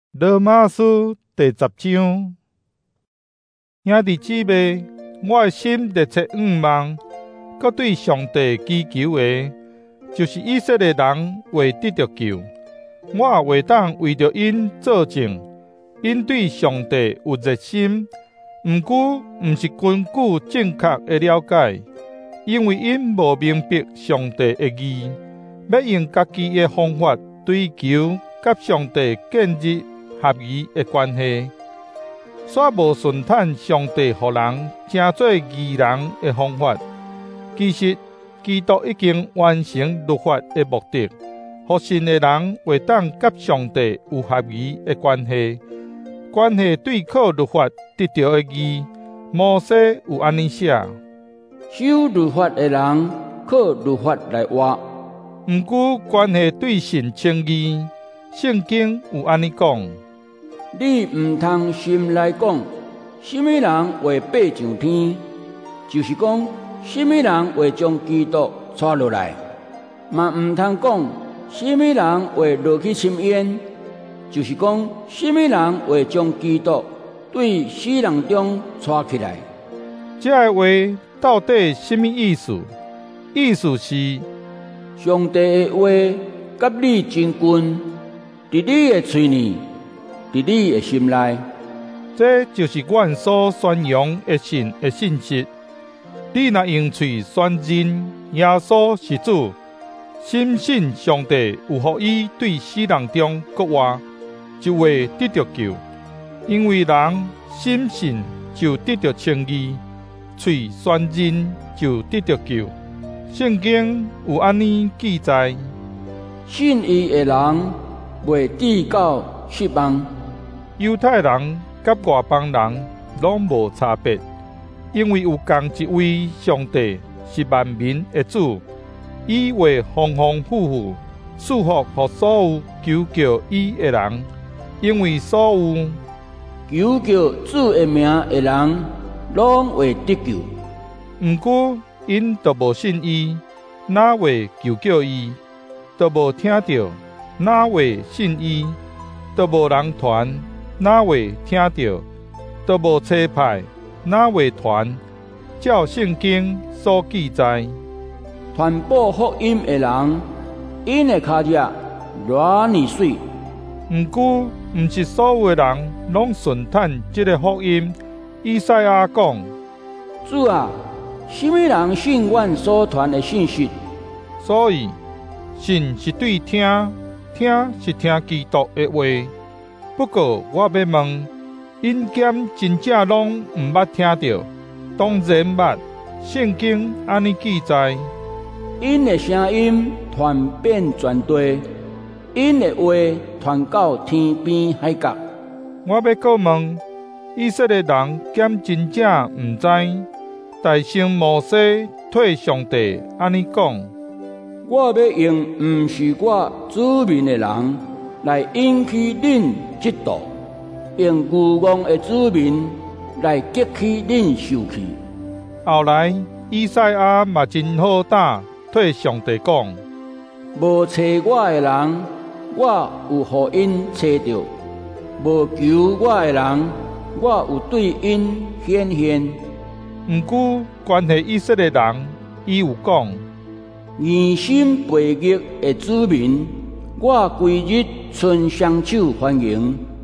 罗马书第10章，兄弟姊妹，我的心热切仰望，搁对上帝祈求的，就是以色列人会得着救。我也会当为着因作证，因对上帝有热心，毋过毋是根据正确的了解，因为因无明白上帝的义，要用家己的方法追求甲上帝建立合宜的关系，煞无顺坦上帝互人成做义人的方法。其实，基督已经完成律法的目的，互信的人会当甲上帝有合宜的关系。关系对靠律法得到的义，摩西有安尼写： 守律法的人靠律法来活。 毋过关系对神称义，圣经有安尼讲。 你毋通心内讲，什么人会爬上天？就是讲，什么人会将基督带落来？嘛毋通讲，什么人会落去深渊？就是讲，什么人会将基督对死人中带起来？ 这个话到底什么意思？意思是， 上帝的话甲你真近，伫你的嘴里。伫你的心内， 这就是阮所宣扬的神的信息。你若用嘴宣认耶稣是主，深信上帝有予伊对死人中国活，就会得着救。因为人深信就得着称义，嘴宣认就得着救。圣经有安尼记载： 信伊的人袂至到失望。 犹太人甲外邦人拢无差别，因为有同一位上帝是万民的主，伊会丰丰富富赐福予所有求叫伊的人，因为所有求叫主的名的人，拢会得救。 毋过因都无信伊，哪会求叫伊？都无听到，哪会信伊？都无人传，哪会听到？都无差派，哪会传？照圣经所记载， 传播福音的人，因的脚趾偌尼水。 毋过，毋是所有的人拢顺坦这个福音。以赛亚讲： 主啊，什么人信阮所传的信息？ 所以，信是对听，听是听基督的话。不过，我要问，因兼真正拢毋捌听到？当然捌。圣经安尼记载： 因的声音传遍全地，因的话传到天边海角。 我要搁问，以色列人兼真正毋知，大圣摩西替上帝安尼讲： 我要用毋是我子民的人来引起恁嫉妒，用愚妄的子民来激起恁受气。 后来以赛亚嘛真好胆替上帝讲： 无找我的人，我有互因找到；无求我的人，我有对因显现。 毋过关系以色列人，伊有讲： 疑心悖逆的子民，我规日伸双手欢迎。